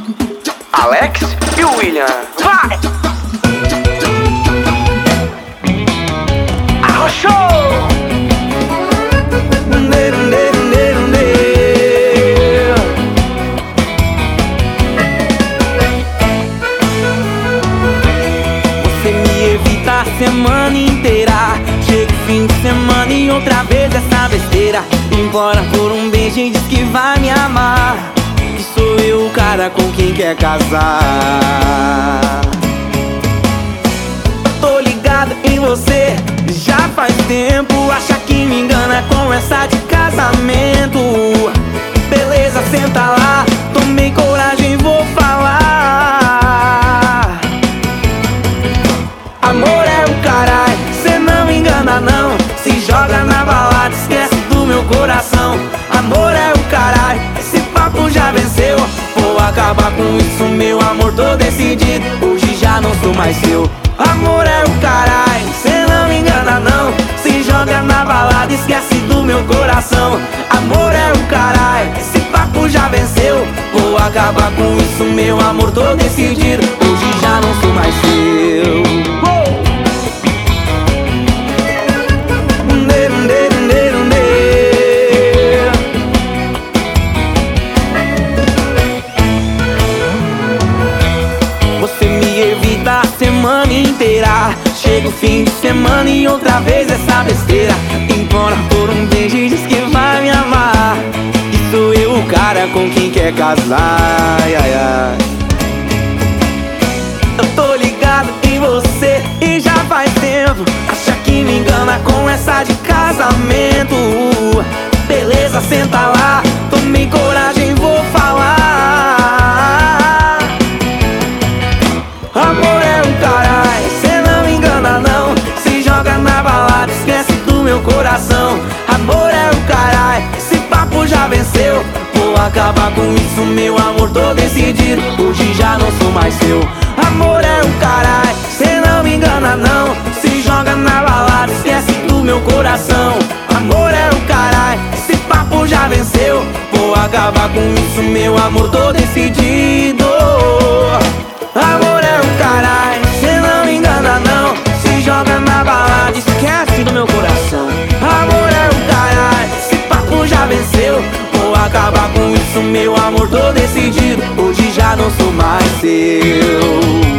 Alex e o William. Vai! Arrochou! Você me evita a semana inteira. Chega o fim de semana e outra vez essa besteira. Implora por um beijo e diz que vai me amar, que sou eu o cara com quem quer casar. Tô ligado em você já faz tempo. Acha que me engana com essa de casamento. Beleza, senta lá, tomei coragem, vou falar. Amor é o caralho, cê não me engana não. Se joga na balada, esquece do meu coração. Amor é o caralho, esse papo já venceu. Vou acabar com isso, meu amor, tô decidido. Hoje já não sou mais seu. Amor é o caralho, cê não me engana não. Se joga na balada, esquece do meu coração. Amor é o caralho, esse papo já venceu. Vou acabar com isso, meu amor, tô decidido. Hoje já não sou mais seu. Você me evita a semana inteira. Chega o fim de semana e outra vez essa besteira. Implora por um beijo e diz que vai me amar, que sou eu o cara com quem quer casar. Ai, ai, ai. Eu tô ligado em você e já faz tempo. Acha que me engana com essa de casamento. Beleza, senta lá, tomei coragem, vou falar. Amor é um caralho, cê não me engana não. Se joga na balada, esquece do meu coração. Amor é um caralho, esse papo já venceu. Vou acabar com isso, meu amor, tô decidido. Hoje já não sou mais seu. Amor é um caralho, cê não me engana não. Se joga na balada, esquece do meu coração. Amor é um caralho, esse papo já venceu. Vou acabar com isso, meu amor, tô decidido. Amor é um caralho, cê não me engana não. Se joga na balada, esquece do meu coração. Amor é um caralho, esse papo já venceu. Vou acabar com isso, meu amor, tô decidido. Hoje já não sou mais seu.